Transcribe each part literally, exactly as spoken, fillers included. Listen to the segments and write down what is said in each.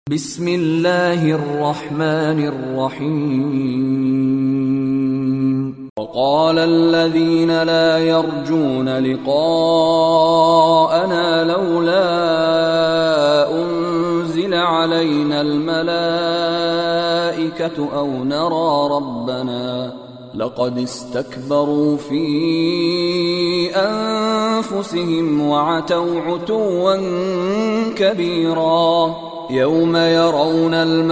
بسم الله الرحمن الرحيم. وقال الذين لا يرجون لقاءنا لولا أنزل علينا الملائكة أو نرى ربنا لقد استكبروا في أنفسهم وعتوا عتوا كبيرا. يوم يرون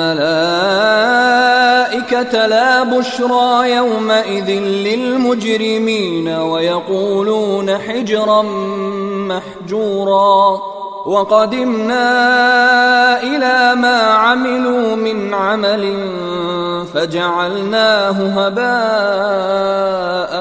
الملائكة لا بشرى يومئذ للمجرمين ويقولون حجرا محجورا. وقدمنا إلى ما عملوا من عمل فجعلناه هباء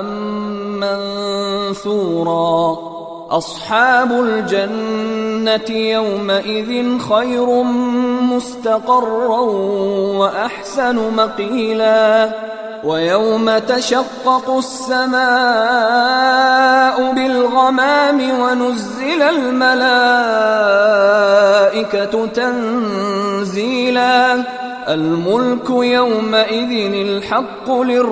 منثورا. أصحاب الجنة يومئذ خير مستقرا وأحسن مقيلا. ويوم تشقق السماء بالغمام ونزل الملائكة تنزيلا. الملك يومئذ الحق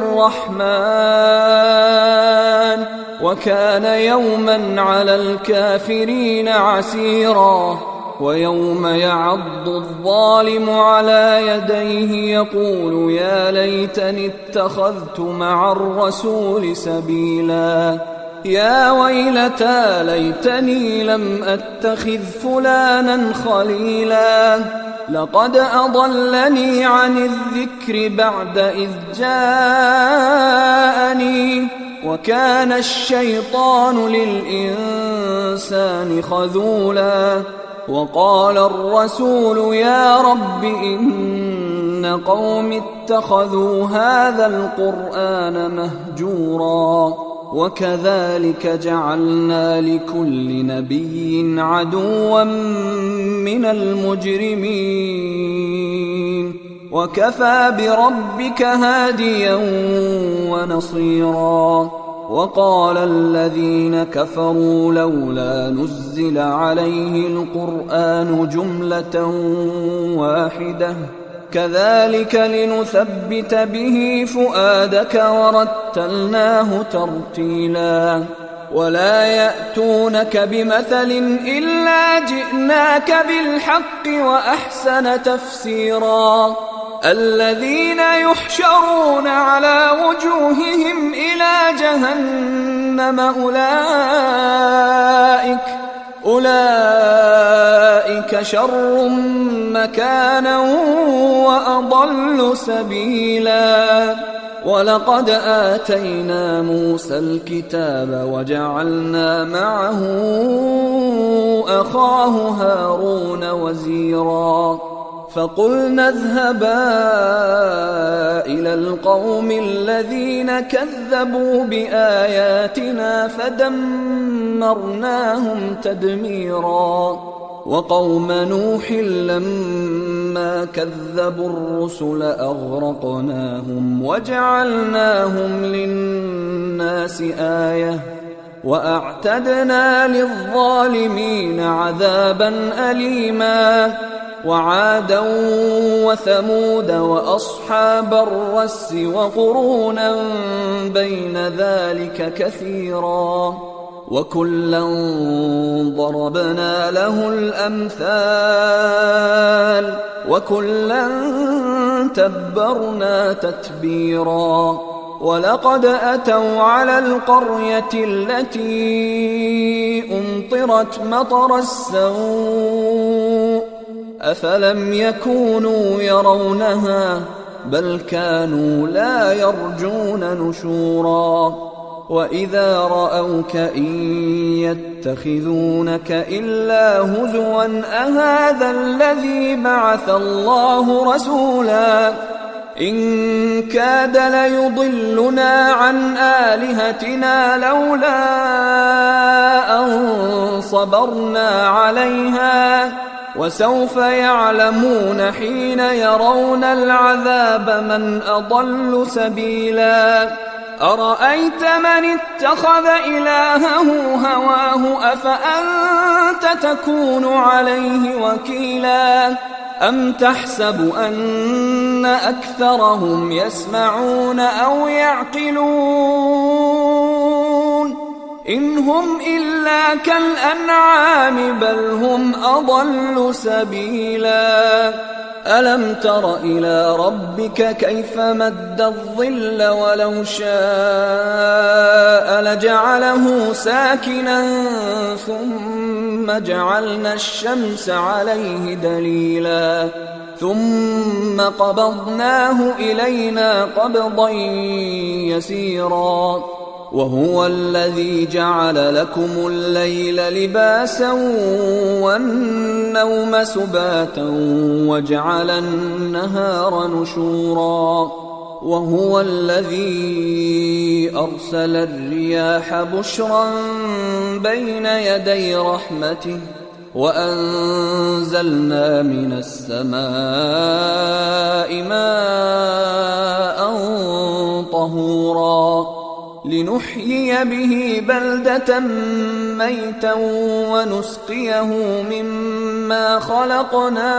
للرحمن وكان يوما على الكافرين عسيرا. ويوم يعض الظالم على يديه يقول يا ليتني اتخذت مع الرسول سبيلا. يا ويلتى ليتني لم أتخذ فلانا خليلا. لقد أضلني عن الذكر بعد إذ جاءني وكان الشيطان للإنسان خذولا. وقال الرسول يا رب إن قوم اتخذوا هذا القرآن مهجورا. وكذلك جعلنا لكل نبي عدوا من المجرمين وكفى بربك هاديا ونصيرا. وقال الذين كفروا لولا نزل عليه القرآن جملة واحدة كذلك لنثبت به فؤادك ورتلناه ترتيلا. ولا يأتونك بمثل إلا جئناك بالحق وأحسن تفسيرا. الذين يحشرون على وجوههم إلى جهنم أولئك أولئك شر مكانا وأضل سبيلا. ولقد آتينا موسى الكتاب وجعلنا معه أخاه هارون وزيرا. فقلنا اذهبا إلى القوم الذين كذبوا بآياتنا فدمرناهم تدميرا. وقوم نوح لما كذبوا الرسل أغرقناهم وجعلناهم للناس آية وأعتدنا للظالمين عذابا أليما. وعادا وثمود وأصحاب الرس وقرونا بين ذلك كثيرا. وكلا ضربنا له الأمثال وكلا تبرنا تتبيرا. ولقد أتوا على القرية التي أمطرت مطر السوء أفلم يكونوا يرونها بل كانوا لا يرجون نشورا. وإذا رأوك إن يتخذونك إلا هزوا أهذا الذي بعث الله رسولا. إن كاد ليضلنا عن آلهتنا لولا أن صبرنا عليها وسوف يعلمون حين يرون العذاب من أضل سبيلا. أرأيت من اتخذ إلهه هواه أفأنت تكون عليه وكيلا أم تحسب أن أكثرهم يسمعون أو يعقلون إن هم إلا كالأنعام بل هم أضل سبيلا ألم تر إلى ربك كيف مد الظل ولو شاء لجعله ساكنا ثم جعلنا الشمس عليه دليلا ثم قبضناه إلينا قبضا يسيرا وهو الذي جعل لكم الليل لباسا والنوم سباتا وجعل النهار نشورا وهو الذي أرسل الرياح بشرا بين يدي رحمته وأنزلنا من السماء ماء طهورا لنحيي به بلدة ميتا ونسقيه مما خلقنا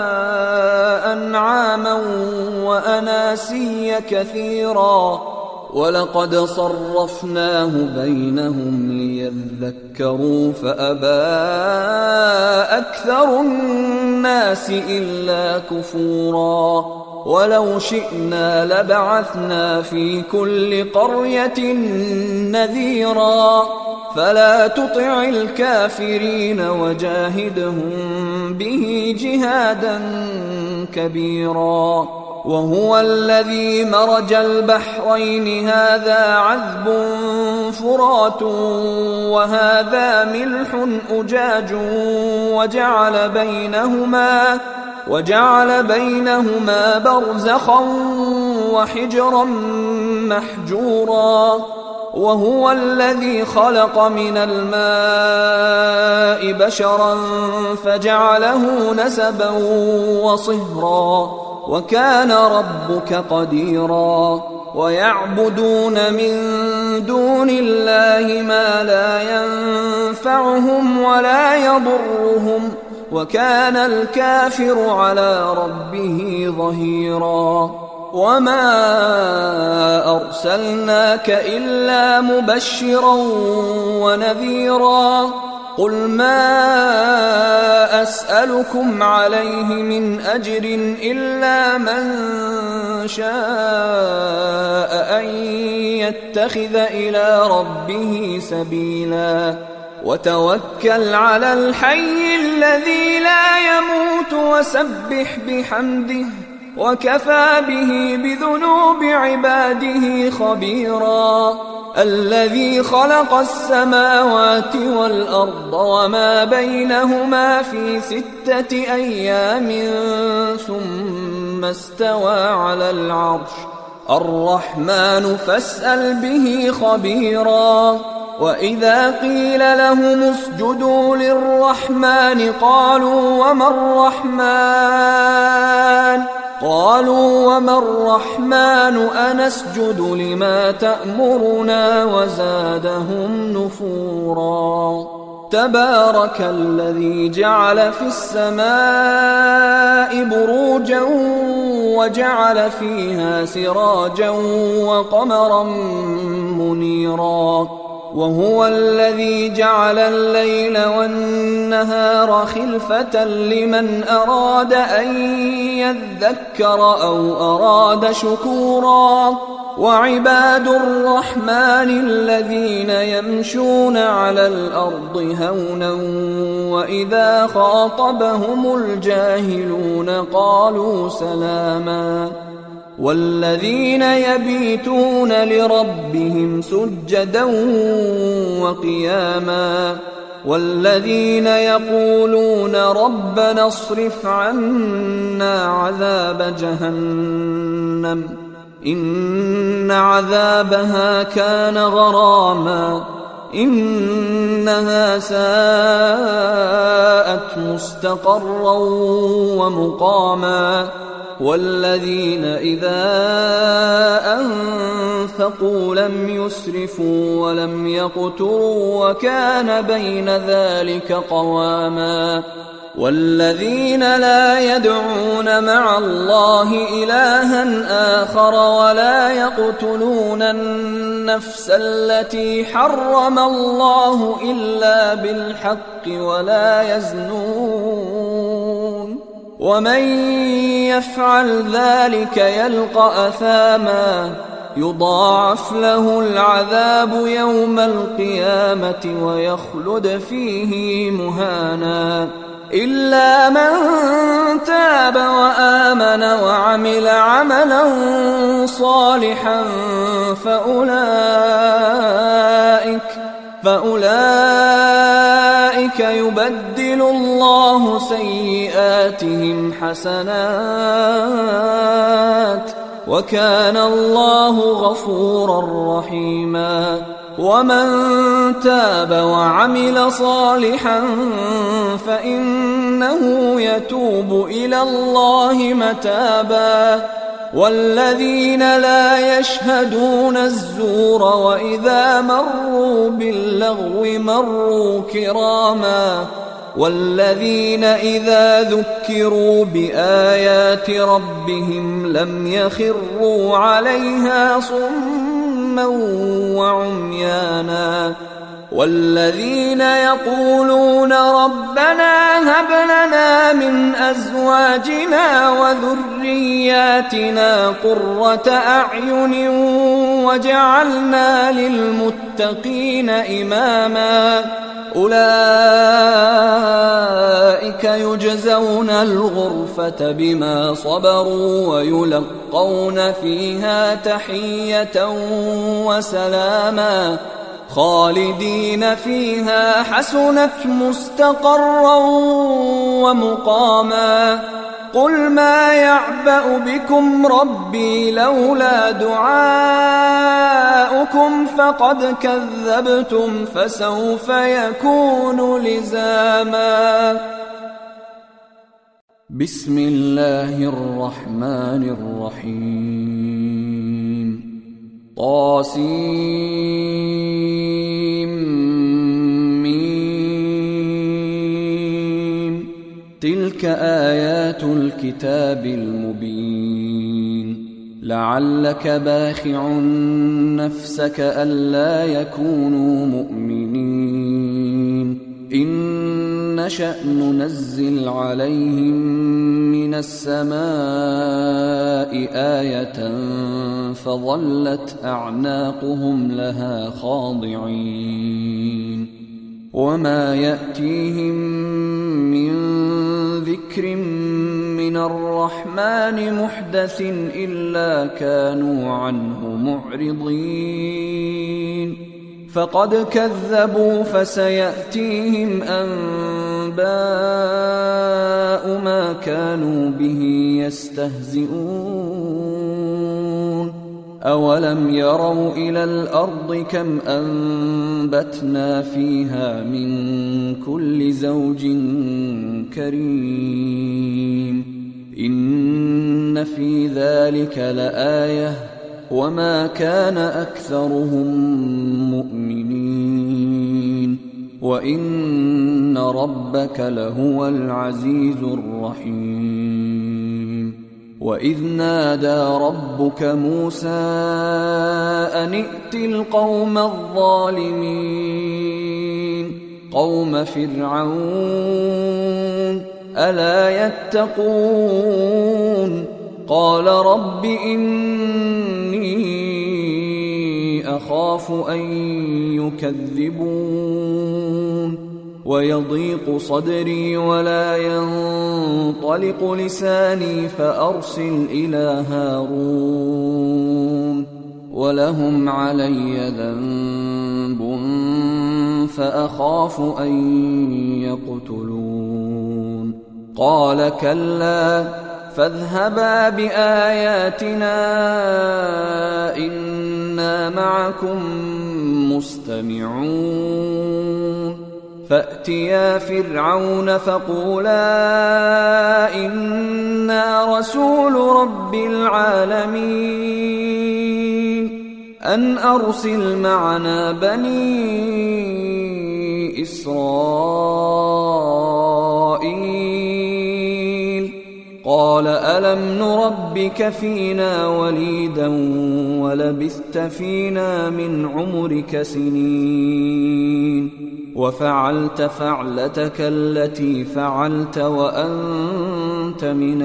أنعاما وأناسيا كثيرا ولقد صرفناه بينهم ليذكروا فأبى أكثر الناس إلا كفورا ولو شئنا لبعثنا في كل قرية نذيرا فلا تطع الكافرين وجاهدهم به جهادا كبيرا وهو الذي مرج البحرين هذا عذب فرات وهذا ملح أجاج وجعل بينهما وجعل بينهما برزخا وحجرا محجورا وهو الذي خلق من الماء بشرا فجعله نسبا وصهرا وكان ربك قديرا ويعبدون من دون الله ما لا ينفعهم ولا يضرهم وكان الكافر على ربه ظهيرا وما أرسلناك إلا مبشرا ونذيرا قل ما أسألكم عليه من أجر إلا من شاء أن يتخذ إلى ربه سبيلا وتوكل على الحي الذي لا يموت وسبح بحمده وكفى به بذنوب عباده خبيرا الذي خلق السماوات والأرض وما بينهما في ستة أيام ثم استوى على العرش الرحمن فاسأل به خبيرا وإذا قيل لهم اسجدوا للرحمن قالوا وما الرحمن قالوا وما الرحمن أنسجد لما تأمرنا وزادهم نفورا تبارك الذي جعل في السماء بروجا وجعل فيها سراجا وقمرا منيرا وهو الذي جعل الليل والنهار خلفة لمن أراد أن يذكر أو أراد شكورا وعباد الرحمن الذين يمشون على الأرض هونا وإذا خاطبهم الجاهلون قالوا سلاما والذين يبيتون لربهم سجدا وقياما والذين يقولون ربنا اصرف عنا عذاب جهنم إن عذابها كان غراما إنها ساءت مستقرا ومقاما والذين إذا أنفقوا لم يسرفوا ولم يقتروا وكان بين ذلك قواما والذين لا يدعون مع الله إلها آخر ولا يقتلون النفس التي حرم الله إلا بالحق ولا يزنون ومن يفعل ذلك يلقى أثاما يضاعف له العذاب يوم القيامة ويخلد فيه مهانا إلا من تاب وآمن وعمل عملا صالحا فأولئك فأولئك يبدل الله سيئاتهم حسنات وكان الله غفورا رحيما ومن تاب وعمل صالحا فإنه يتوب إلى الله متابا والذين لا يشهدون الزور وإذا مروا باللغو مروا كراما والذين إذا ذكروا بآيات ربهم لم يخروا عليها صما وعميانا والذين يقولون ربنا هب لنا من أزواجنا وذرياتنا قرة أعين وجعلنا للمتقين إماما أولئك يجزون الغرفة بما صبروا ويلقون فيها تحية وسلاما خالدين فيها حسنت مستقرا ومقاما قل ما يعبأ بكم ربي لولا دعاؤكم فقد كذبتم فسوف يكون لزاما. بسم الله الرحمن الرحيم. طاسيم تلك آيات الكتاب المبين لعلك باخع نفسك ألا يكونوا مؤمنين إن نشأ ننزل عليهم من السماء آية فظلت أعناقهم لها خاضعين وما يأتيهم من ذكر من الرحمن محدث إلا كانوا عنه معرضين فقد كذبوا فسيأتيهم أنباء ما كانوا به يستهزئون أولم يروا إلى الأرض كم أنبتنا فيها من كل زوج كريم إن في ذلك لآية وما كان أكثرهم مؤمنين وإن ربك لهو العزيز الرحيم وإذ نادى ربك موسى أن ائت القوم الظالمين قوم فرعون ألا يتقون قال رب إني أخاف أن يكذبون ويضيق صدري ولا ينطلق لساني فأرسل إلى هارون ولهم علي ذنب فأخاف أن يقتلون قال كلا فاذهبا بآياتنا إنا معكم مستمعون فأتيا فرعون فقولا إنا رسول رب العالمين أن أرسل معنا بني إسرائيل قال ألم نربك فينا وليدا ولبثت فينا من عمرك سنين وفعلت فعلتك التي فعلت وأنت من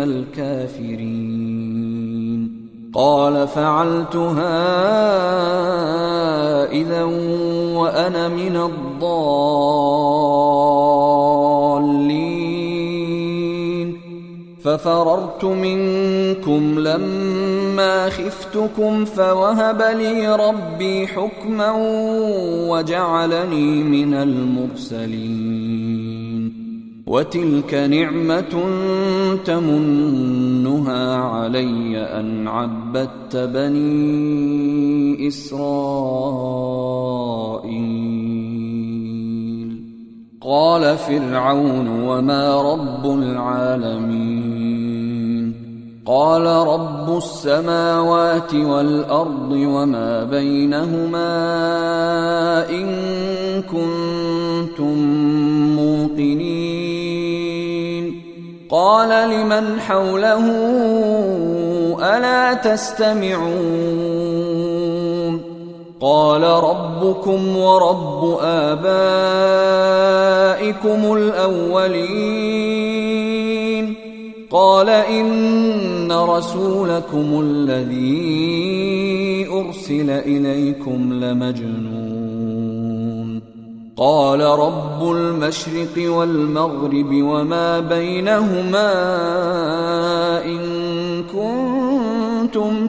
الكافرين قال فعلتها إذا وأنا من الضالين ففررت منكم لما خفتكم فوهب لي ربي حكما وجعلني من المرسلين وتلك نعمة تمنها علي أن عبدت بني إسرائيل قال فرعون وما رب العالمين قال رب السماوات والأرض وما بينهما إن كنتم موقنين قال لمن حوله ألا تستمعون قال ربكم ورب آبائكم الأولين قال إن رسولكم الذي أرسل إليكم لمجنون قال رب المشرق والمغرب وما بينهما إن كنتم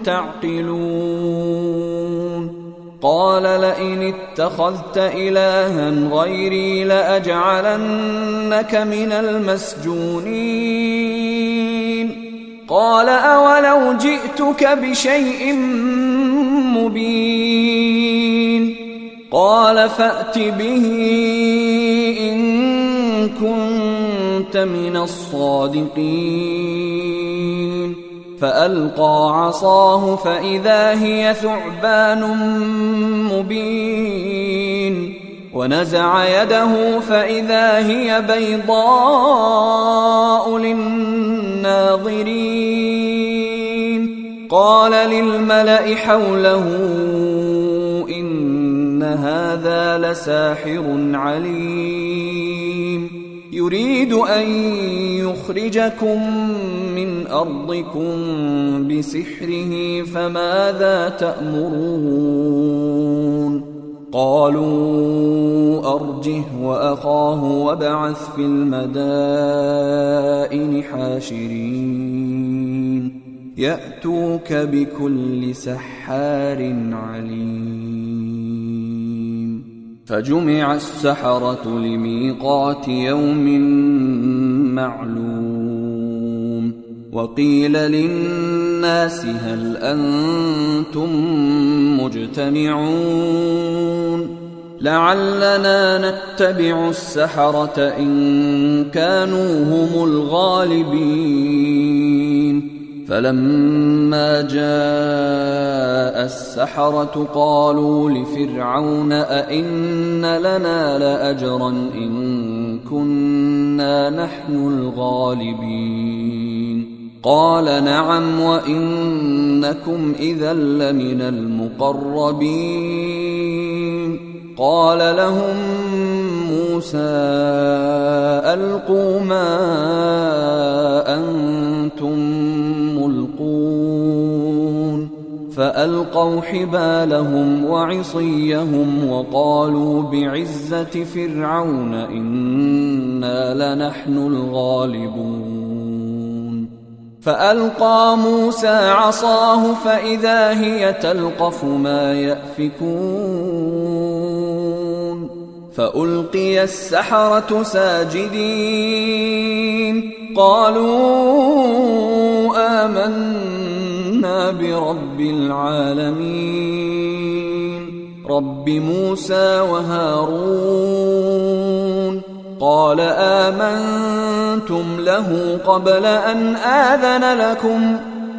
تعقلون قال لئن اتخذت إلها غيري لأجعلنك من المسجونين قال أولو جئتك بشيء مبين قال فأت به إن كنت من الصادقين فألقى عصاه فإذا هي ثعبان مبين ونزع يده فإذا هي بيضاء للناظرين قال للملأ حوله إن هذا لساحر عليم يريد أن يخرجكم من أرضكم بسحره فماذا تأمرون قالوا أرجه وأخاه وابعث في المدائن حاشرين يأتوك بكل سحار عليم فجمع السحرة لميقات يوم معلوم وقيل للناس هل أنتم مجتمعون لعلنا نتبع السحرة إن كانوا هم الغالبين فلما جاء السحرة قالوا لفرعون أئن لنا لأجرا إن كنا نحن الغالبين قال نعم وإنكم إذا لمن المقربين قال لهم موسى ألقوا ما أنتم ملقون فألقوا حبالهم وعصيهم وقالوا بعزة فرعون إنا لنحن الغالبون فألقى موسى عصاه فإذا هي تلقف ما يأفكون فألقي السحرة ساجدين قالوا آمنا برب العالمين رب موسى وهارون قال آمنتم له قبل أن آذن لكم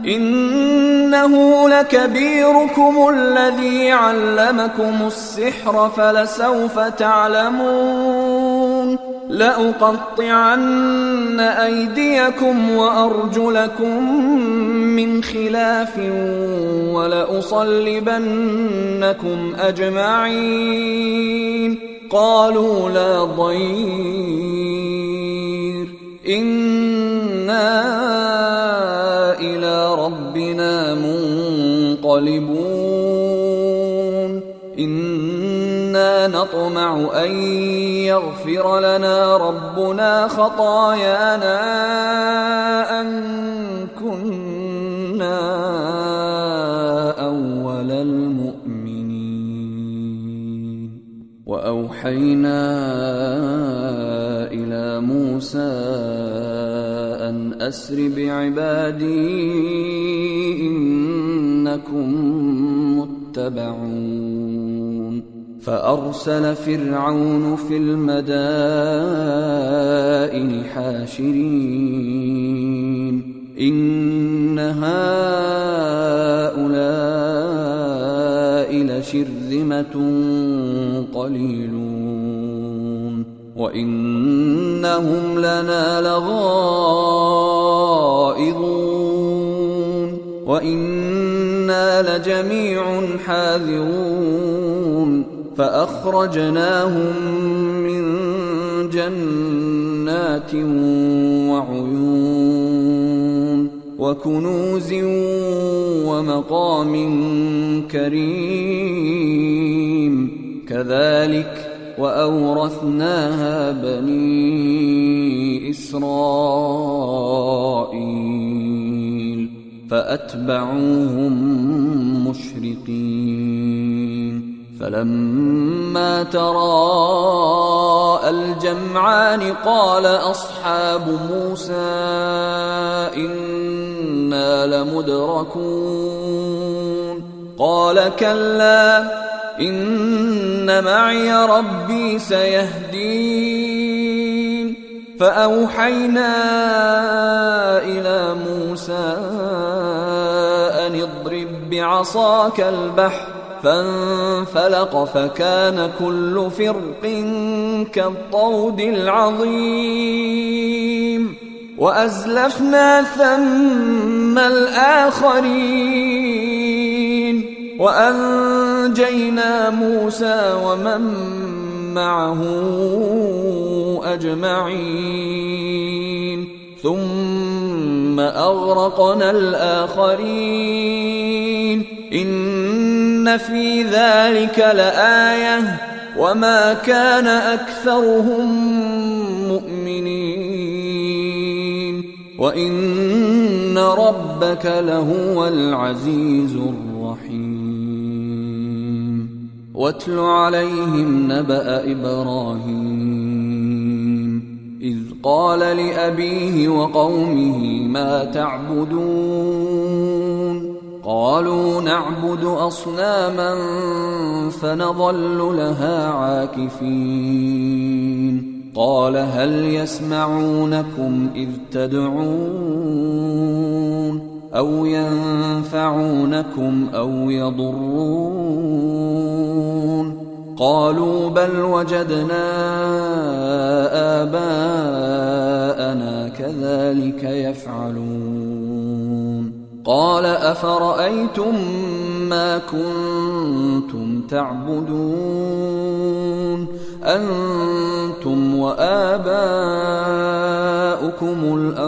إنه لكبيركم الذي علمكم السحر فلسوف تعلمون لأقطعن أيديكم وأرجلكم من خلاف ولأصلبنكم أجمعين. قالوا لا ضير إنا إلى ربنا منقلبون إنا نطمع أن يغفر لنا ربنا خطايانا أن كنا أول المؤمنين. وأوحينا إلى موسى أن أسر بعبادي إنكم متبعون. فأرسل فرعون في المدائن حاشرين إن هؤلاء لشرذمة قليلون وإنهم لنا لغائظون وإنا لجميع حاذرون. فأخرجناهم من جنات وعيون وكنوز ومقام كريم كذلك وأورثناها بني إسرائيل فأتبعوهم مشرقين. فلما تراءى الجمعان قال أصحاب موسى إنا لمدركون قال كلا إن معي ربي سيهدين. فأوحينا إلى موسى أن اضرب بعصاك البحر فانفلق فكان كل فرق كالطود العظيم. وأزلفنا ثم الآخرين وأنجينا موسى ومن معه أجمعين ثم أغرقنا الآخرين. إن في ذلك لآية وما كان أكثرهم مؤمنين وإن ربك لهو العزيز الرحيم. واتل عليهم نبأ إبراهيم إذ قال لأبيه وقومه ما تعبدون قالوا نعبد أصناما فنظل لها عاكفين. قال هل يسمعونكم إذ تدعون أو ينفعونكم أو يضرون قالوا بل وجدنا آباءنا كذلك يفعلون. قال أفرأيتم ما كنتم تعبدون أنتم وآباؤكم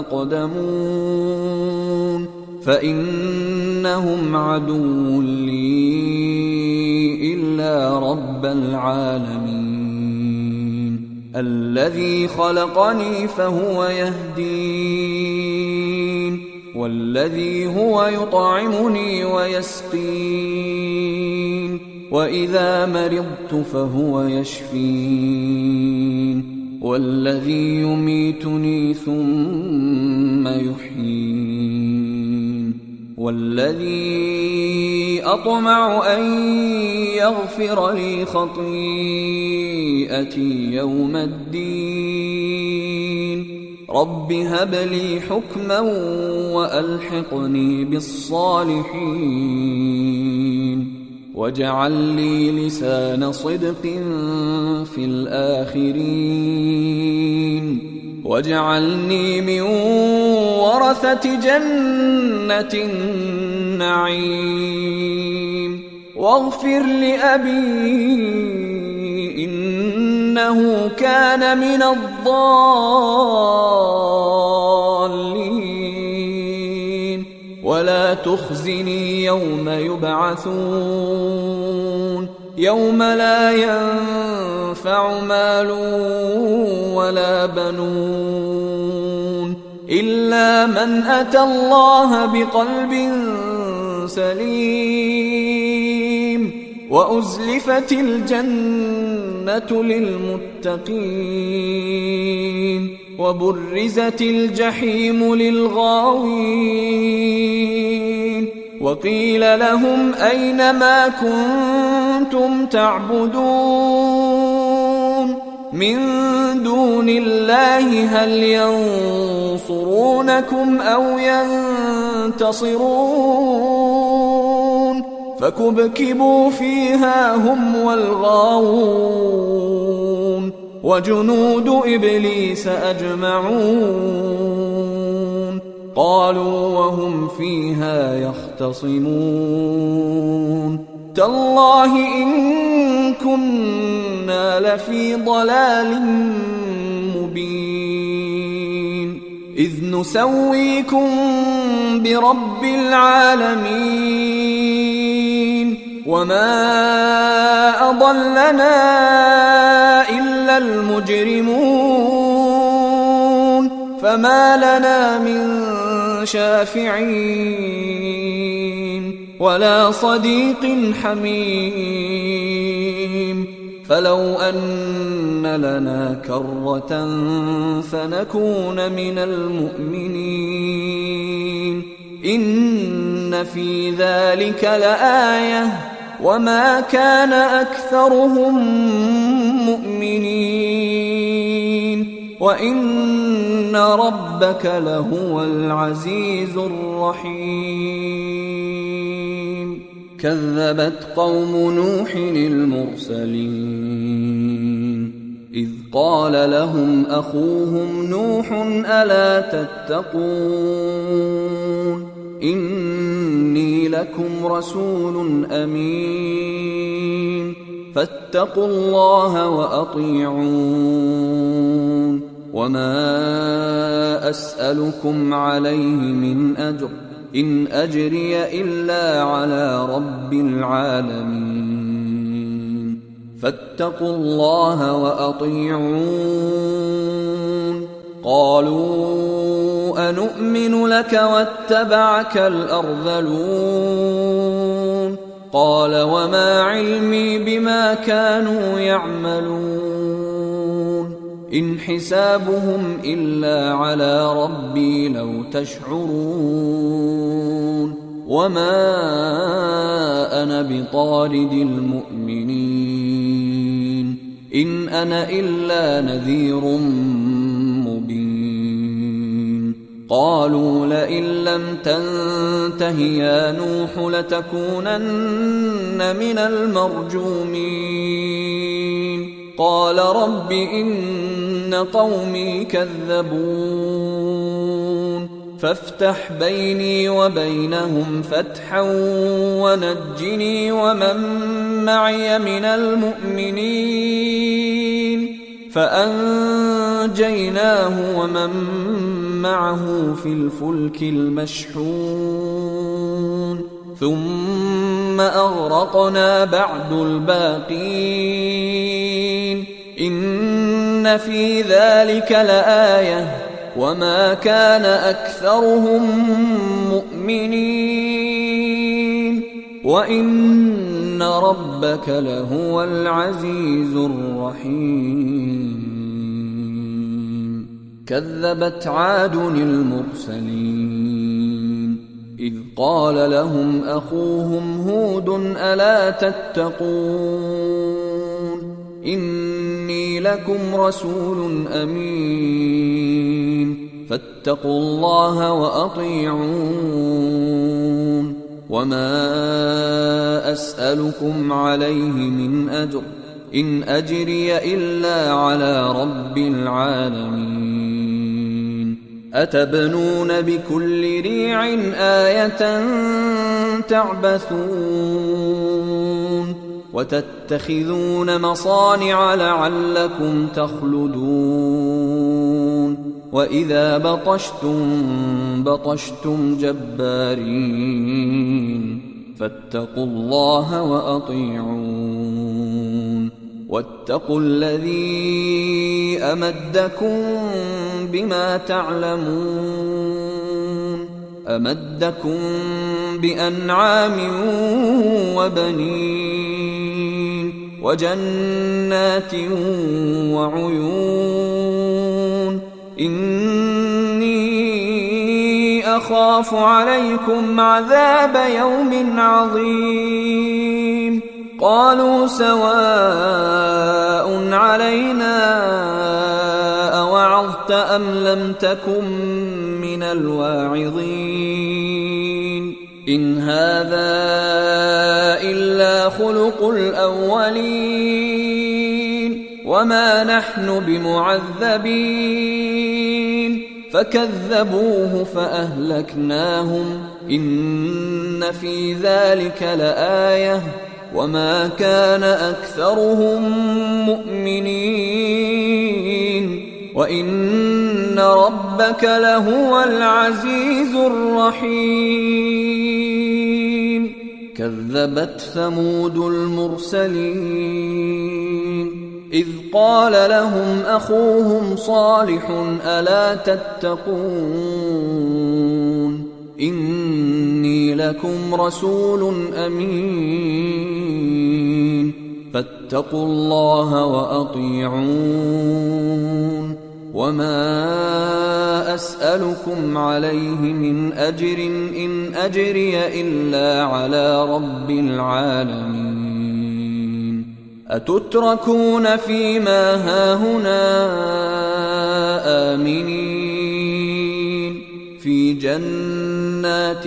الأقدمون فإنهم عدو لي إلا رب العالمين الذي خلقني فهو يهدين والذي هو يطعمني ويسقين وإذا مرضت فهو يشفين والذي يميتني ثم يحيين والذي أطمع أن يغفر لي خطيئتي يوم الدين. رب هب لي حكما وألحقني بالصالحين. واجعل لي لسان صدق في الآخرين واجعلني من ورثة جنة النعيم واغفر لأبي إنه كان من الضالين ولا تخزني يوم يبعثون يوم لا ينفع مال ولا بنون إلا من أتى الله بقلب سليم وأزلفت الجنة للمتقين وبرزت الجحيم للغاوين وقيل لهم أين ما كنتم تعبدون من دون الله هل ينصرونكم أو ينتصرون فكبكبوا فيها هم والغاوون وجنود إبليس أجمعون قالوا وهم فيها يختصمون تالله إن كنا لفي ضلال مبين إذ نسويكم برب العالمين وما أضلنا إلا المجرمون فما لنا من شافعين ولا صديق حميم فلو أن لنا كرة فنكون من المؤمنين إن في ذلك لآية وما كان أكثرهم مؤمنين وإن ربك لهو العزيز الرحيم كذبت قوم نوح المرسلين إذ قال لهم أخوهم نوح ألا تتقون إني لكم رسول أمين فاتقوا الله وأطيعون وما أسألكم عليه من أجر إن أجري إلا على رب العالمين فاتقوا الله وأطيعون قالوا أنؤمن لك واتبعك الأرذلون قال وما علمي بما كانوا يعملون إن حسابهم إلا على ربي لو تشعرون وما أنا بطارد المؤمنين إن أنا إلا نذير مبين قالوا لئن لم تنته يا نوح لتكونن من المرجومين قال رب إن قومي كذبون فافتح بيني وبينهم فتحا ونجني ومن معي من المؤمنين فأنجيناه ومن معه في الفلك المشحون ثم أغرقنا بعد الباقين إن في ذلك لآية وما كان أكثرهم مؤمنين وإن ربك لهو العزيز الرحيم كذبت عاد المرسلين إذ قال لهم أخوهم هود ألا تتقون إني لكم رسول أمين فاتقوا الله وأطيعون وما أسألكم عليه من أجر إن أجري إلا على رب العالمين أتبنون بكل ريع آية تعبثون وتتخذون مصانع لعلكم تخلدون وإذا بطشتم بطشتم جبارين فاتقوا الله وأطيعون واتقوا الذي أمدكم بما تعلمون أمدكم بأنعام وبنين وجنات وعيون إني أخاف عليكم عذاب يوم عظيم قالوا سواء علينا أوعظت أم لم تكن من الواعظين إن هذا إلا خلق الأولين وما نحن بمعذبين فكذبوه فأهلكناهم إن في ذلك لآية وما كان أكثرهم مؤمنين وإن ربك لهو العزيز الرحيم كذبت ثمود المرسلين إذ قال لهم أخوهم صالح ألا تتقون إني لكم رسول أمين فاتقوا الله وأطيعون وما أسألكم عليه من أجر إن أجري إلا على رب العالمين أتتركون فيما هاهنا آمنين في جنات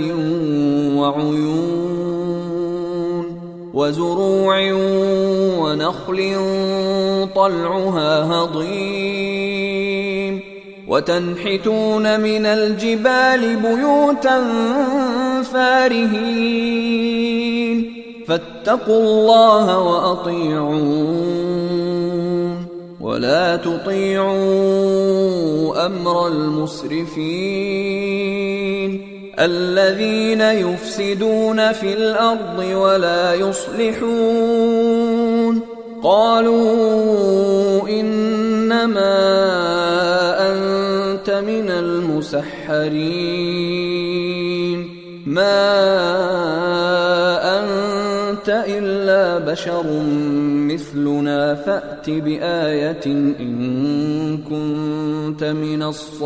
وعيون وزروع ونخل طلعها هضيم وتنحتون من الجبال بيوتا فارهين فاتقوا الله وأطيعون ولا تطيعوا أمر المسرفين الذين يفسدون في الأرض ولا يصلحون قالوا إنما أنت من المسحرين ما أنت إلا بشر مثلنا فأت بآية إن كنت من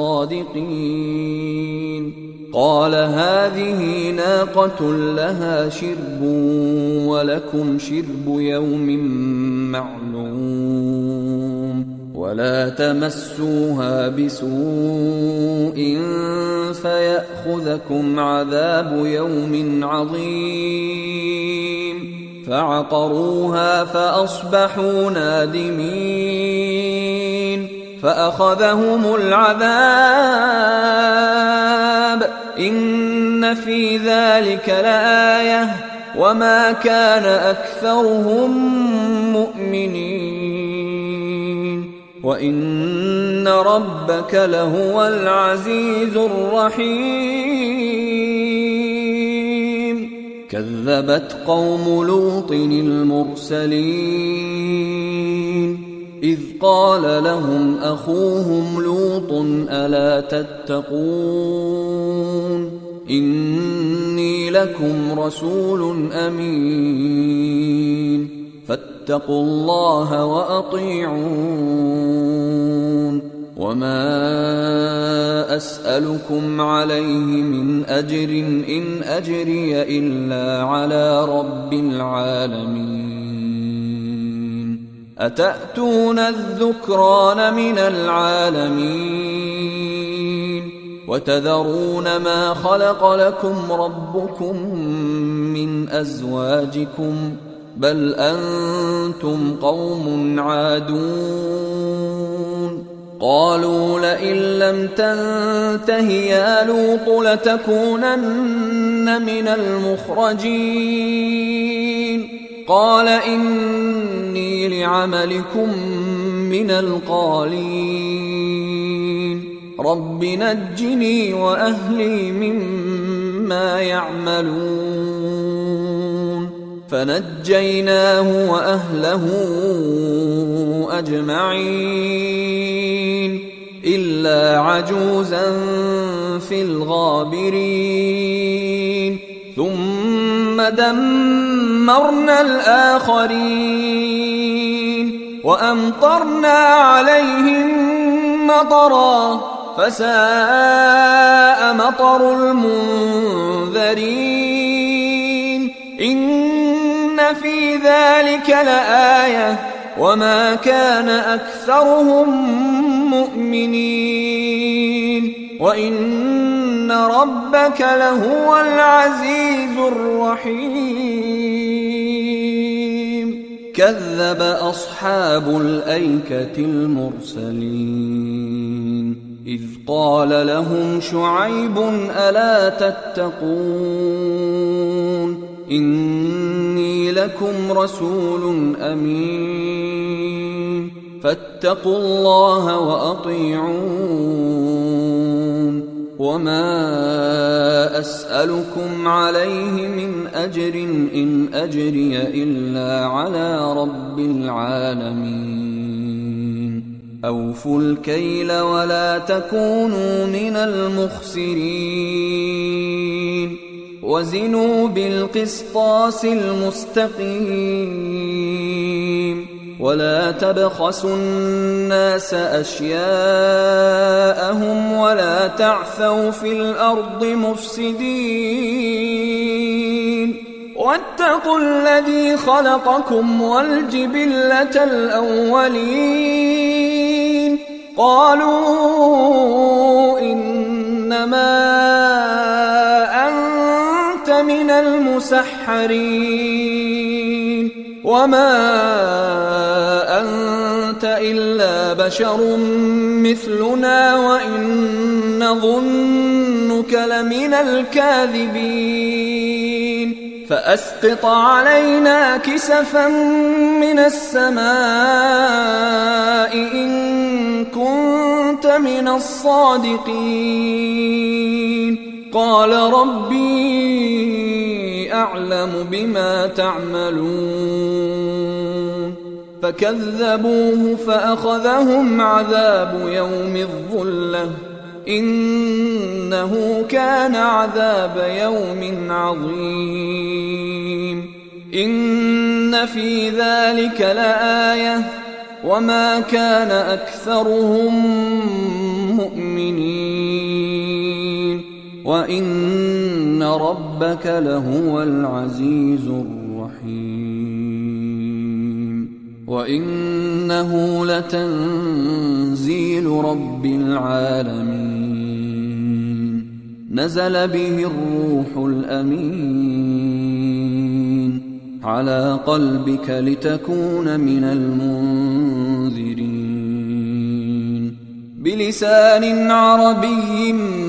الصادقين قال هذه ناقة لها شرب ولكم شرب يوم معلوم ولا تمسوها بسوء فيأخذكم عذاب يوم عظيم فعقروها فأصبحوا نادمين فأخذهم العذاب إن في ذلك لآية وما كان أكثرهم مؤمنين وإن ربك لهو العزيز الرحيم كذبت قوم لوط المرسلين إذ قال لهم أخوهم لوط ألا تتقون إني لكم رسول أمين فاتقوا الله وأطيعون وما أسألكم عليه من أجر إن أجري إلا على رب العالمين أتأتون الذكران من العالمين وتذرون ما خلق لكم ربكم من أزواجكم بل أنتم قوم عادون قالوا لئن لم تنته يا لوط لتكونن من المخرجين قال إني لعملكم من القالين رب نجني وأهلي مما يعملون فنجيناه وأهله أجمعين إلا عجوزا في الغابرين ثم دمرنا الآخرين وأمطرنا عليهم مطرا فساء مطر المنذرين إن في ذلك لآية وما كان أكثرهم مؤمنين وإن ربك لهو العزيز الرحيم كذب أصحاب الأيكة المرسلين إذ قال لهم شعيب ألا تتقون إني لكم رسول أمين فاتقوا الله وأطيعون وما أسألكم عليه من أجر إن أجري إلا على رب العالمين أوفوا الكيل ولا تكونوا من المخسرين وزنوا بالقسطاس المستقيم ولا تبخسوا الناس أشياءهم ولا تعثوا في الأرض مفسدين واتقوا الذي خلقكم والجبلة الأولين قالوا إنما أنت من المسحرين وما أنت إلا بشر مثلنا وإن نظنك لمن الكاذبين فأسقط علينا كسفا من السماء إن كنت من الصادقين قال ربي أعلم بما تعملون فكذبوه فأخذهم عذاب يوم الظلة إنه كان عذاب يوم عظيم إن في ذلك لآية وما كان أكثرهم مؤمنين وإن ربك لهو العزيز الرحيم وإنه لتنزيل رب العالمين نزل به الروح الأمين على قلبك لتكون من المنذرين بلسان عربي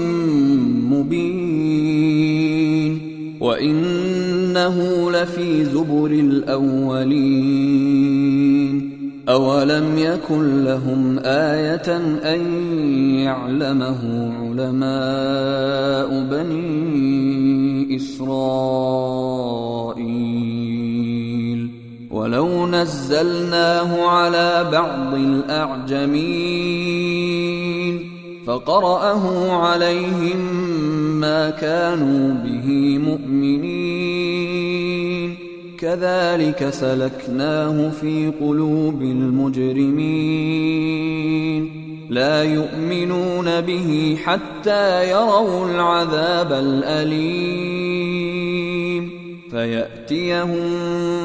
مبين وإنه لفي زبر الأولين أولم يكن لهم آية أن يعلمه علماء بني إسرائيل ولو نزلناه على بعض الأعجمين فقرأه عليهم ما كانوا به مؤمنين كذلك سلكناه في قلوب المجرمين لا يؤمنون به حتى يروا العذاب الأليم فيأتيهم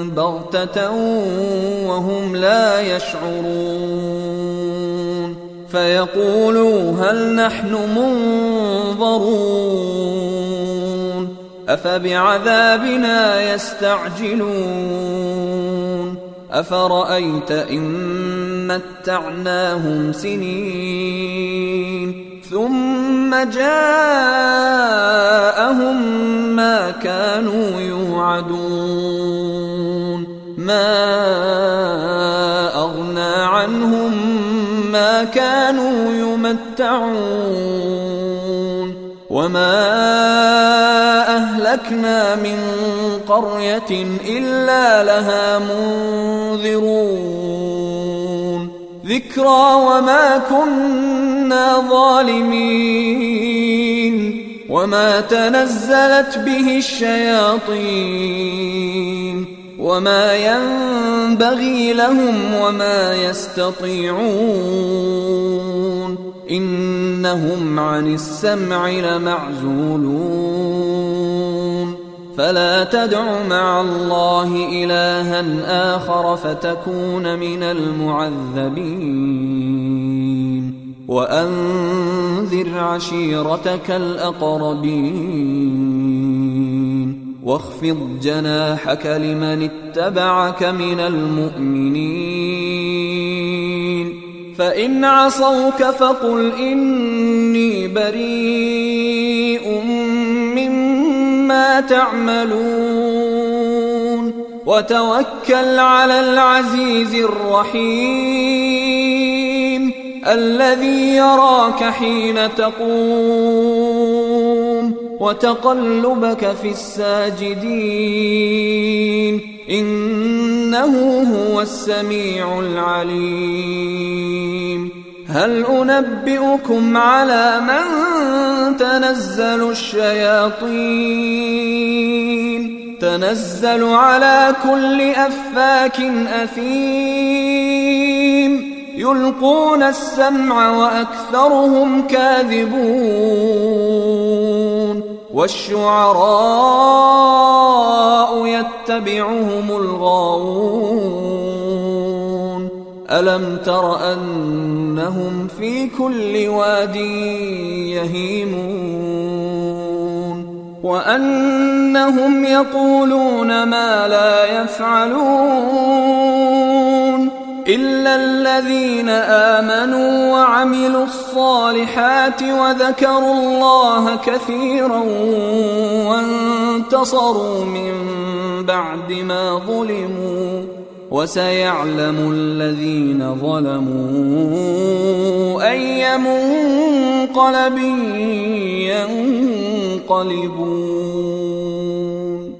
بغتة وهم لا يشعرون فيقولوا هل نحن منظرون أفبعذابنا يستعجلون أفرأيت إن متعناهم سنين ثم جاءهم ما كانوا يوعدون ما أغنى عنهم ما كانوا يمتعون وما أهلكنا من قرية إلا لها منذرون ذكرى وما كنا ظالمين وما تنزلت به الشياطين وما ينبغي لهم وما يستطيعون إنهم عن السمع لمعزولون فلا تدع مع الله إلها آخر فتكون من المعذبين وأنذر عشيرتك الأقربين واخفض جناحك لمن اتبعك من المؤمنين فإن عصوك فقل إني بريء مما تعملون وتوكل على العزيز الرحيم الذي يراك حين تقوم وتقلبك في الساجدين إنه هو السميع العليم هل أنبئكم على من تنزل الشياطين تنزل على كل أفاك أثيم يلقون السمع وأكثرهم كاذبون والشعراء يتبعهم الغاوون ألم تر أنهم في كل واد يهيمون وأنهم يقولون ما لا يفعلون إلا الذين آمنوا وعملوا الصالحات وذكروا الله كثيرا وانتصروا من بعد ما ظلموا وسيعلم الذين ظلموا أي منقلب ينقلبون.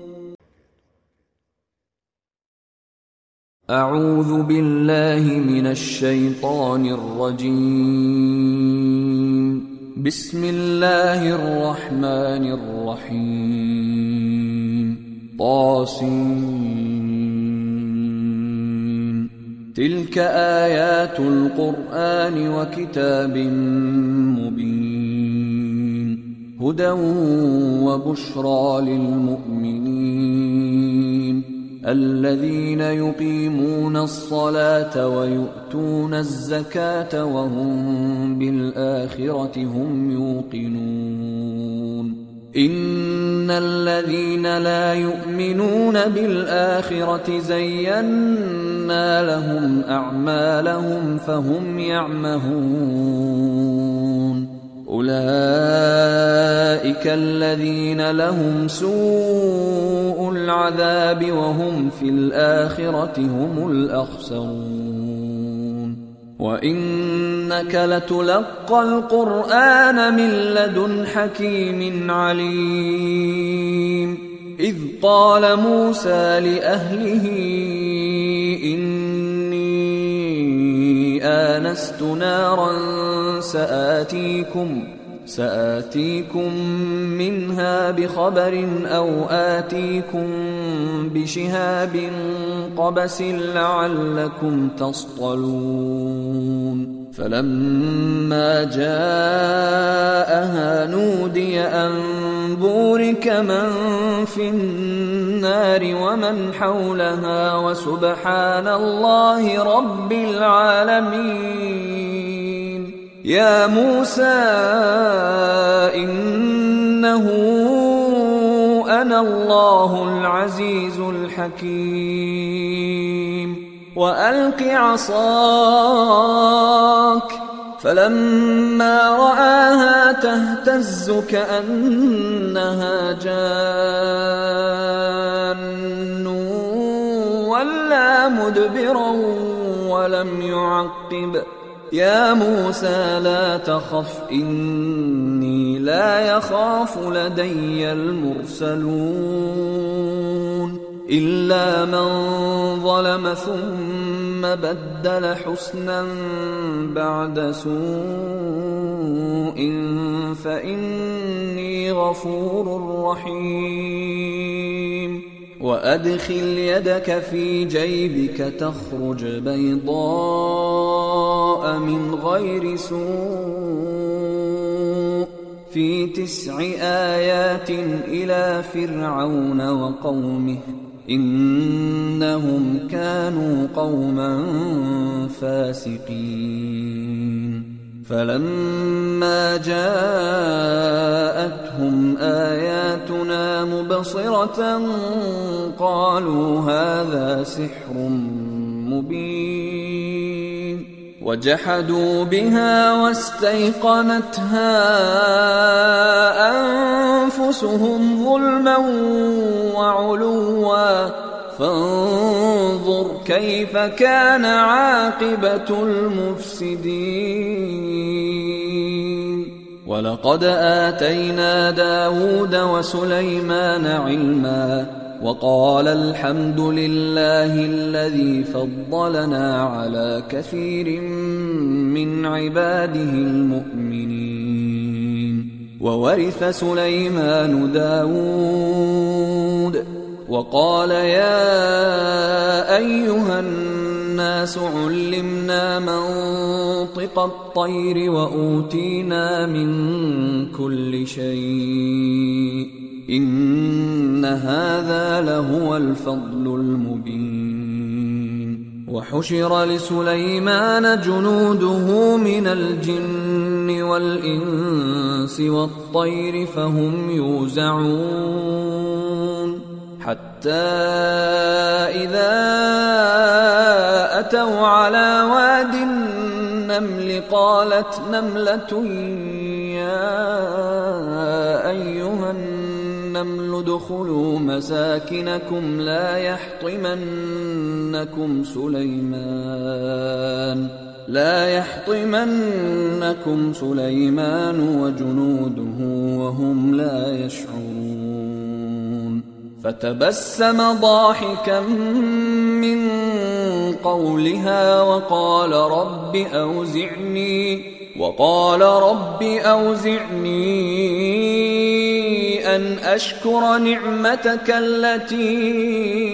أعوذ بالله من الشيطان الرجيم. بسم الله الرحمن الرحيم. طاسين تلك آيات القرآن وكتاب مبين هدى وبشرى للمؤمنين الذين يقيمون الصلاة ويؤتون الزكاة وهم بالآخرة هم يوقنون إن الذين لا يؤمنون بالآخرة زينا لهم أعمالهم فهم يعمهون أولئك الذين لهم سوء العذاب وهم في الآخرة هم الأخسرون وإنك لتلقى القرآن من لدن حكيم عليم إذ قال موسى لأهله إني آنست نارا سآتيكم سآتيكم منها بخبر أو آتيكم بشهاب قبس لعلكم تصطلون فلما جاءها نودي أن بورك من في النار ومن حولها وسبحان الله رب العالمين. يا موسى إنه أنا الله العزيز الحكيم وألق عصاك فلما رآها تهتز كأنها جان ولا مدبرا ولم يعقب يا موسى لا تخف إني لا يخاف لدي المرسلون إلا من ظلم ثم بدل حسنا بعد سوء فإني غفور رحيم وأدخل يدك في جيبك تخرج بيضاء من غير سوء في تسع آيات إلى فرعون وقومه إنهم كانوا قوما فاسقين فلما جاءتهم آياتنا مبصرة قالوا هذا سحر مبين وجحدوا بها واستيقنتها أنفسهم ظلما وعلوا فانظر كيف كان عاقبة المفسدين ولقد آتينا داود وسليمان علما وقال الحمد لله الذي فضلنا على كثير من عباده المؤمنين وورث سليمان داود وقال يا أيها الناس علمنا منطق الطير وأوتينا من كل شيء إن هذا لهو الفضل المبين وحشر لسليمان جنوده من الجن والإنس والطير فهم يوزعون حتى إذا أتوا على واد النمل قالت نملة يا أيها النمل ادخلوا مساكنكم لا يحطمنكم سليمان لا يحطمنكم سليمان وجنوده وهم لا يشعرون فتبسم ضاحكا من قولها وقال رب أوزعني وقال رب أوزعني أن أشكر نعمتك التي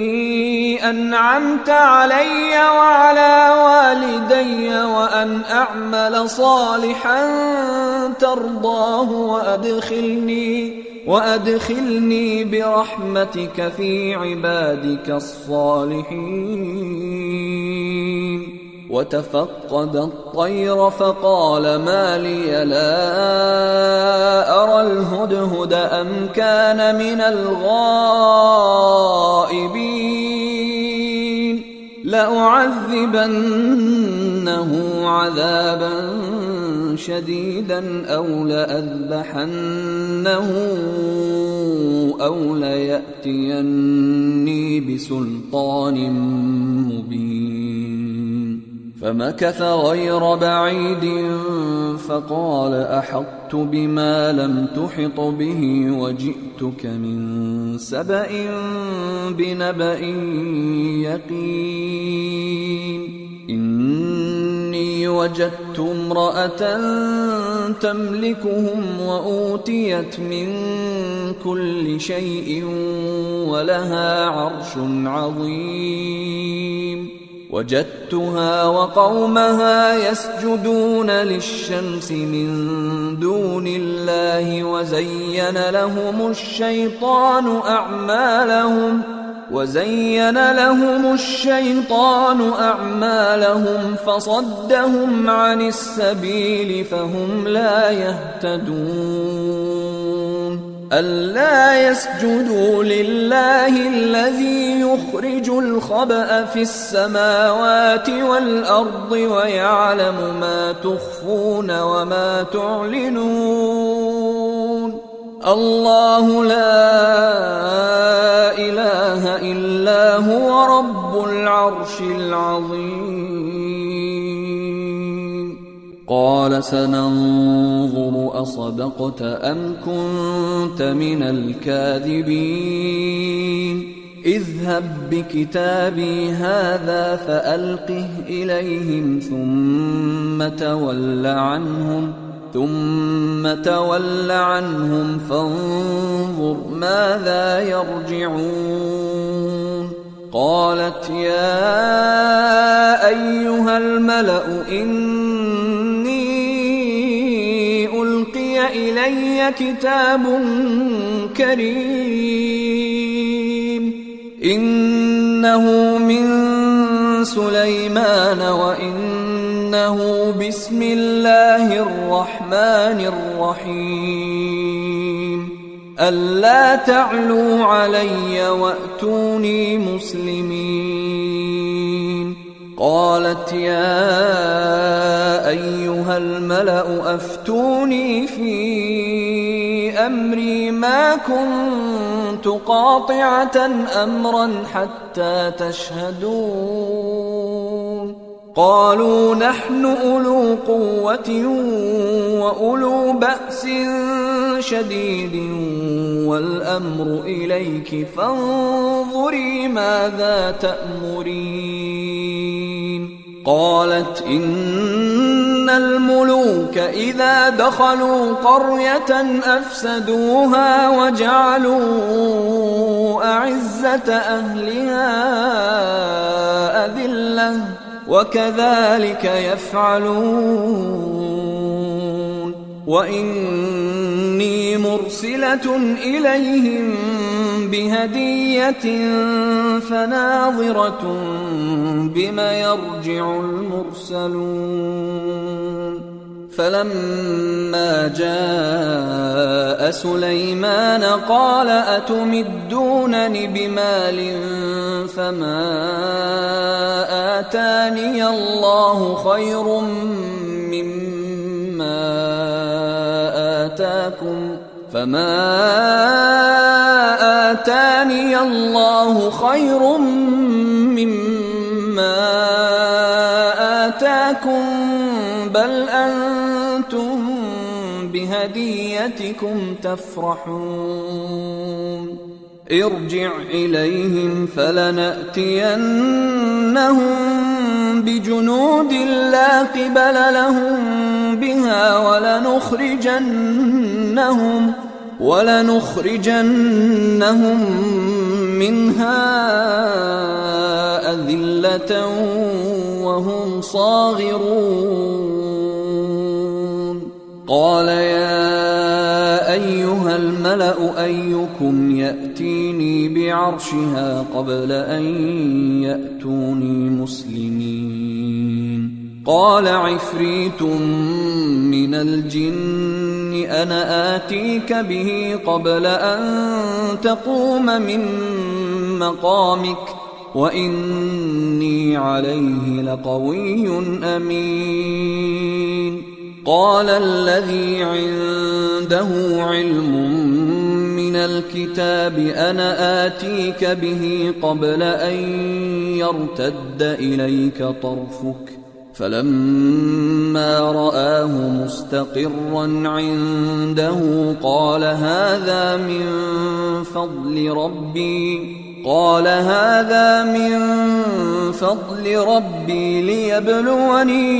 أنعمت علي وعلى والدي وأن أعمل صالحا ترضاه وأدخلني وأدخلني برحمتك في عبادك الصالحين وتفقد الطير فقال ما لي لا أرى الهدهد أم كان من الغائبين لأعذبنه عذابا شديدا أو لأذبحنه أو ليأتيني بسلطان مبين فمكث غير بعيد فقال أحطت بما لم تحط به وجئتك من سبأ بنبأ يقين إني وجدت امرأة تملكهم وأوتيت من كل شيء ولها عرش عظيم وجدتها وقومها يسجدون للشمس من دون الله وزين لهم الشيطان أعمالهم وزين لهم الشيطان أعمالهم فصدهم عن السبيل فهم لا يهتدون ألا يسجدوا لله الذي يخرج الخبأ في السماوات والأرض ويعلم ما تخفون وما تعلنون الله لا إله إلا هو رب العرش العظيم قال سننظر أصدقت أم كنت من الكاذبين اذهب بكتابي هذا فألقه إليهم ثم تول عنهم ثم تول عنهم فانظر ماذا يرجعون قالت يا أيها الملأ إني ألقي إلي كتاب كريم إنه من سليمان وإنه بسم الله الرحمن الرحيم ألا تعلوا علي وأتوني مسلمين قالت يا أيها الملأ أفتوني في أمري ما كنت قاطعة أمرا حتى تشهدون قالوا نحن أولو قوة وأولو بأس شديد والأمر إليك فانظري ماذا تأمرين قالت إن الملوك إذا دخلوا قرية أفسدوها وجعلوا أعزة أهلها أذلة وكذلك يفعلون وإني مرسلة إليهم بهدية فناظرة بما يرجع المرسلون فلما جاء سليمان قال أتمدونني بمال فما آتاني الله خير مما آتاكم فما آتاني الله خير مما آتاكم بل أنتم بهديتكم تفرحون ارجع إليهم فلنأتينهم بجنود لا قبل لهم بها ولنخرجنهم ولنخرجنهم منها أذلة وهم صاغرون قال يا أيها الملأ أيكم يأتيني بعرشها قبل أن يأتوني مسلمين قال عفريت من الجن أنا آتيك به قبل أن تقوم من مقامك وإني عليه لقوي أمين قال الذي عنده علم من الكتاب أنا آتيك به قبل أن يرتد إليك طرفك فلما رآه مستقرا عنده قال هذا من فضل ربي قال هذا من فضل ربي ليبلوني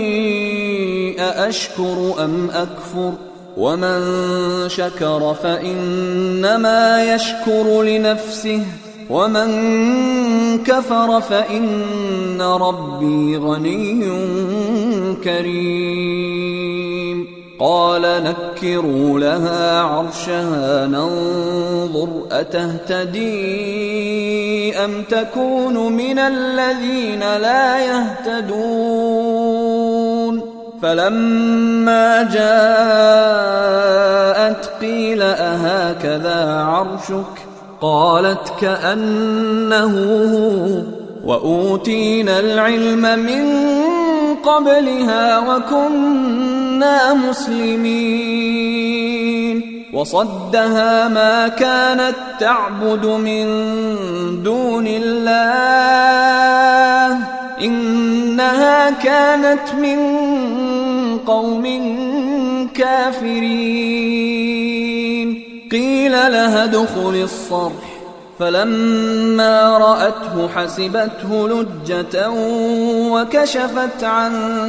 أأشكر أم أكفر ومن شكر فإنما يشكر لنفسه ومن كفر فإن ربي غني كريم قال نكروا لها عرشها ننظر أتهتدي أم تكون من الذين لا يهتدون فلما جاءت قيل أهكذا عرشك قالت كأنه هو وأوتينا العلم من قبلها وكنا مسلمين وصدها ما كانت تعبد من دون الله إنها كانت من قوم كافرين قيل لها ادخل الصرح فلما رأته حسبته لجة وكشفت عن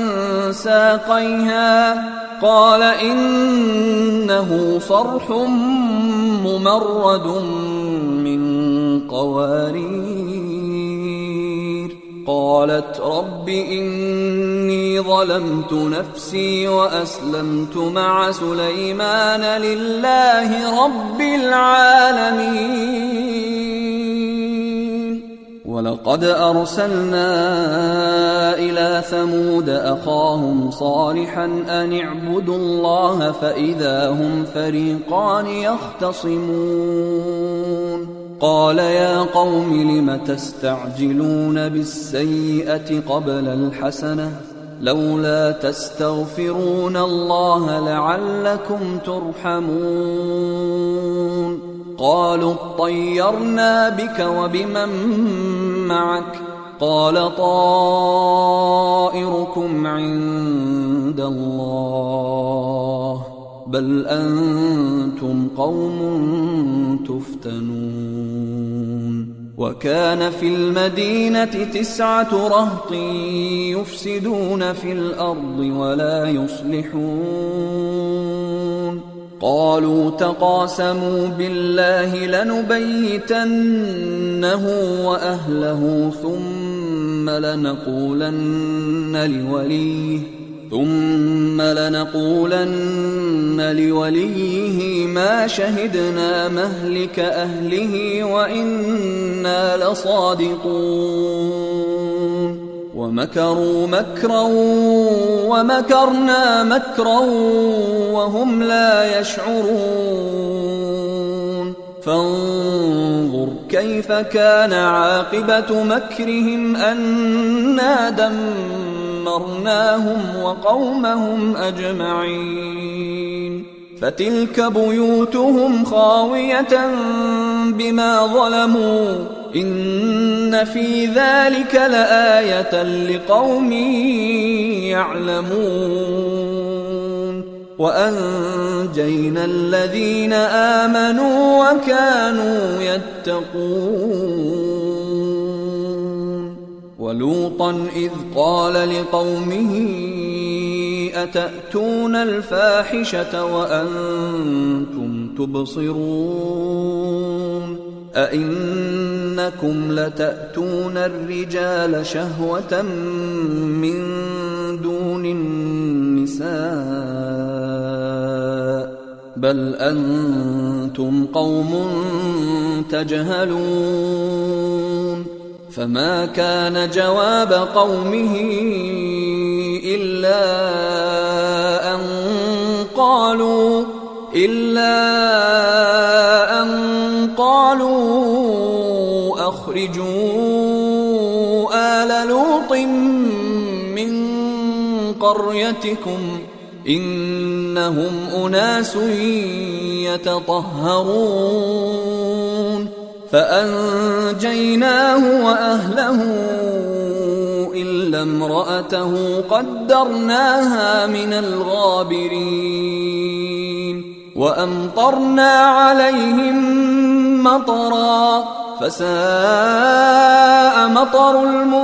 ساقيها قال إنه صرح ممرد من قوارير قالت رب إني ظلمت نفسي وأسلمت مع سليمان لله رب العالمين ولقد أرسلنا إلى ثمود أخاهم صالحا أن اعبدوا الله فإذا هم فريقان يختصمون قال يا قوم لم تستعجلون بالسيئة قبل الحسنة لولا تستغفرون الله لعلكم ترحمون قالوا اطيرنا بك وبمن معك قال طائركم عند الله بل أنتم قوم تفتنون وكان في المدينة تسعة رهط يفسدون في الأرض ولا يصلحون قالوا تقاسموا بالله لنبيتنه وأهله ثم لنقولن لوليه ثم لنقولن لوليه ما شهدنا مهلك أهله وإنا لصادقون ومكروا مكرا ومكرنا مكرا وهم لا يشعرون فانظر كيف كان عاقبة مكرهم أنا دمرناهم وقومهم أجمعين فتلك بيوتهم خاوية بما ظلموا إن في ذلك لآية لقوم يعلمون وأنجينا الذين آمنوا وكانوا يتقون ولوطا إذ قال لقومه أتأتون الفاحشة وأنتم تبصرون أئنكم لتأتون الرجال شهوة من دون النساء بل أنتم قوم تجهلون فما كان جواب قومه إلا أن قالوا إلا أن قالوا أخرجوا آل لوط من قريتكم إنهم أناس يتطهرون فأنجيناه وأهله إلا امرأته قدرناها من الغابرين وأمطرنا عليهم مطرا فساء مطر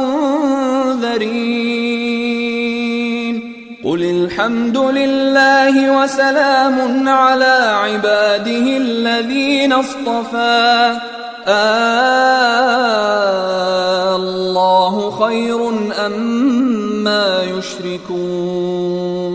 المنذرين قل الحمد لله وسلام على عباده الذين اصطفى آه الله خير أما يشركون